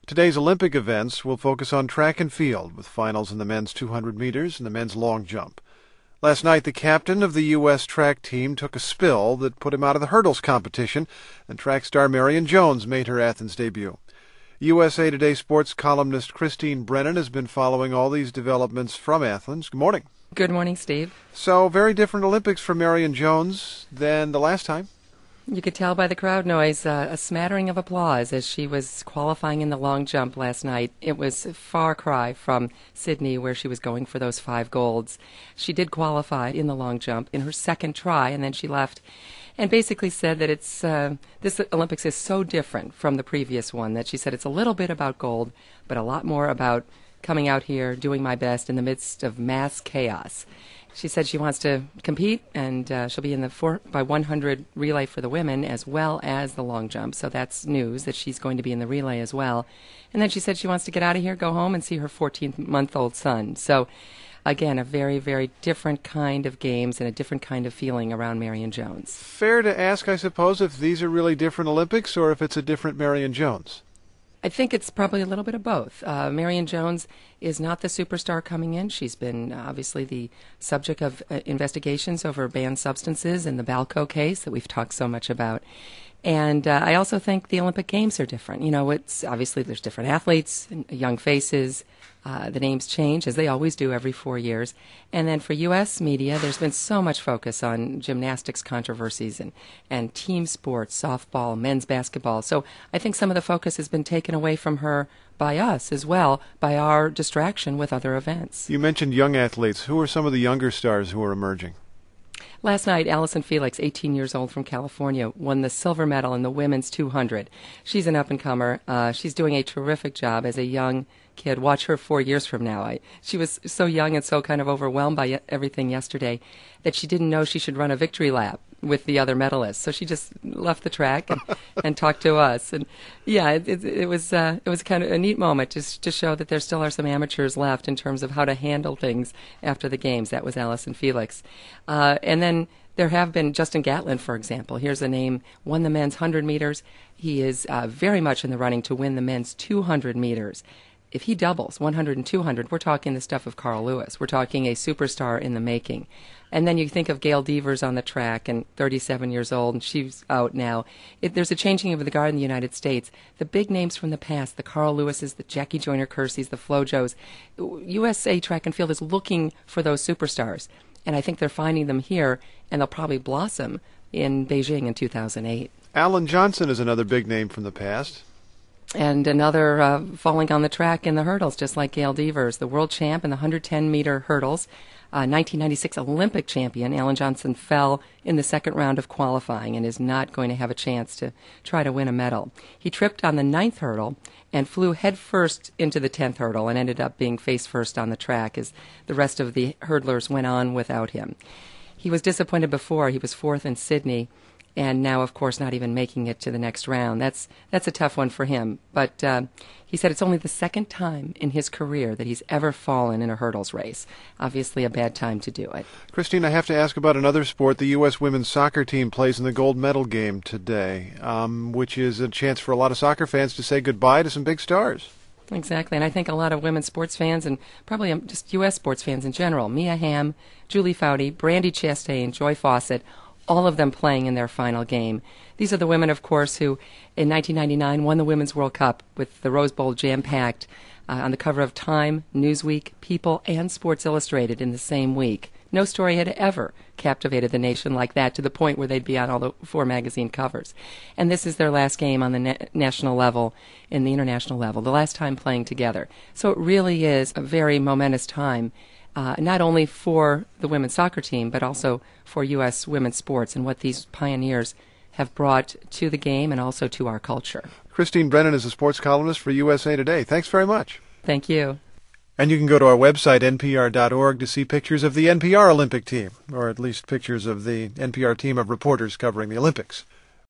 Today's Olympic events will focus on track and field, with finals in the men's 200 meters and the men's long jump. Last night, the captain of the U.S. track team took a spill that put him out of the hurdles competition, and track star Marion Jones made her Athens debut. USA Today sports columnist Christine Brennan has been following all these developments from Athens. Good morning. Good morning, Steve. So, very different Olympics for Marion Jones than the last time. You could tell by the crowd noise, a smattering of applause as she was qualifying in the long jump last night. It was a far cry from Sydney, where she was going for those 5 golds. She did qualify in the long jump in her second try, and then she left and basically said that this Olympics is so different from the previous one that she said it's a little bit about gold, but a lot more about coming out here, doing my best in the midst of mass chaos. She said she wants to compete, and she'll be in the 4x100 relay for the women as well as the long jump. So that's news that she's going to be in the relay as well. And then she said she wants to get out of here, go home, and see her 14-month-old son. So, again, a very, very different kind of games and a different kind of feeling around Marion Jones. Fair to ask, I suppose, if these are really different Olympics or if it's a different Marion Jones. I think it's probably a little bit of both. Marion Jones is not the superstar coming in. She's been obviously the subject of investigations over banned substances in the Balco case that we've talked so much about. And I also think the Olympic Games are different. You know, it's obviously there's different athletes, and young faces. The names change, as they always do every 4 years. And then for U.S. media, there's been so much focus on gymnastics controversies and team sports, softball, men's basketball. So I think some of the focus has been taken away from her by us as well, by our distraction with other events. You mentioned young athletes. Who are some of the younger stars who are emerging? Last night, Allison Felix, 18 years old from California, won the silver medal in the women's 200. She's an up-and-comer. She's doing a terrific job as a young kid. Watch her 4 years from now. She was so young and so kind of overwhelmed by everything yesterday that she didn't know she should run a victory lap with the other medalists. So she just left the track and talked to us. And yeah, it was kind of a neat moment just to show that there still are some amateurs left in terms of how to handle things after the games. That was Allison Felix. And then there have been Justin Gatlin, for example. Here's a name, won the men's 100 meters. He is very much in the running to win the men's 200 meters. If he doubles 100 and 200, we're talking the stuff of Carl Lewis. We're talking a superstar in the making. And then you think of Gail Devers on the track, and 37 years old, and she's out now. There's a changing of the guard in the United States. The big names from the past, the Carl Lewises, the Jackie Joyner-Kerseys, the Flo Joes, USA Track and Field is looking for those superstars. And I think they're finding them here, and they'll probably blossom in Beijing in 2008. Alan Johnson is another big name from the past. And another falling on the track in the hurdles, just like Gail Devers, the world champ in the 110-meter hurdles. 1996 Olympic champion, Alan Johnson fell in the second round of qualifying and is not going to have a chance to try to win a medal. He tripped on the 9th hurdle and flew headfirst into the 10th hurdle and ended up being face first on the track as the rest of the hurdlers went on without him. He was disappointed before. He was 4th in Sydney, and now, of course, not even making it to the next round. That's a tough one for him. But he said it's only the second time in his career that he's ever fallen in a hurdles race. Obviously a bad time to do it. Christine, I have to ask about another sport. The U.S. women's soccer team plays in the gold medal game today, which is a chance for a lot of soccer fans to say goodbye to some big stars. Exactly, and I think a lot of women's sports fans and probably just U.S. sports fans in general, Mia Hamm, Julie Foudy, Brandi Chastain, Joy Fawcett, all of them playing in their final game. These are the women, of course, who in 1999 won the Women's World Cup with the Rose Bowl jam-packed on the cover of Time, Newsweek, People, and Sports Illustrated in the same week. No story had ever captivated the nation like that to the point where they'd be on all the 4 magazine covers. And this is their last game on the national level, in the international level, the last time playing together. So it really is a very momentous time. Not only for the women's soccer team, but also for U.S. women's sports and what these pioneers have brought to the game and also to our culture. Christine Brennan is a sports columnist for USA Today. Thanks very much. Thank you. And you can go to our website, npr.org, to see pictures of the NPR Olympic team, or at least pictures of the NPR team of reporters covering the Olympics.